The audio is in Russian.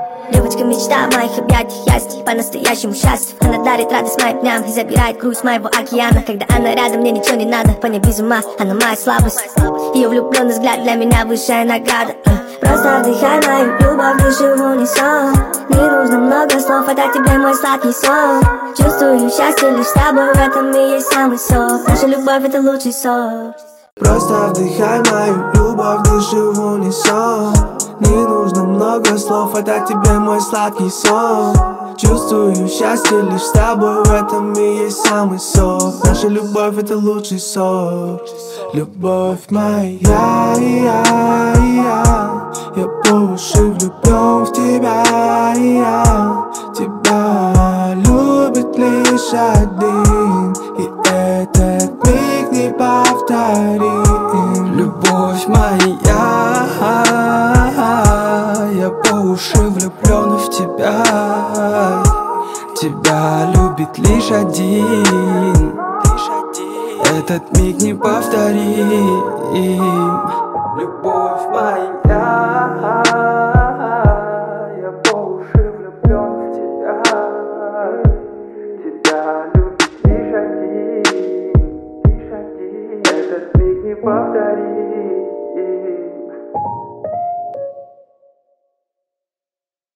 Девочка мечта моих объятий, я с ней по-настоящему счастлив. Она дарит радость моим дням и забирает грусть моего океана. Когда она рядом, мне ничего не надо, понять без ума, она моя слабость. Ее влюбленный взгляд для меня высшая награда. Просто вдыхай мою любовь, дыши в унисон. Не нужно много слов, это тебе мой сладкий сон. Чувствую счастье лишь с тобой, в этом и есть самый сок. Наша любовь это лучший сок. Просто вдыхай мою любовь, дыши в унисон. Не нужно много слов, это тебе мой сладкий сон. Чувствую счастье лишь с тобой, в этом и есть самый сок. Наша любовь это лучший сок. Любовь моя, я по уши влюблен в тебя, тебя любит лишь один, и этот миг неповторим. Любовь моя, я по уши влюблен в тебя, тебя любит лишь один, этот миг неповторим. Любовь моя, я по уши влюблен в тебя, тебя любит лишь один, этот миг неповторим.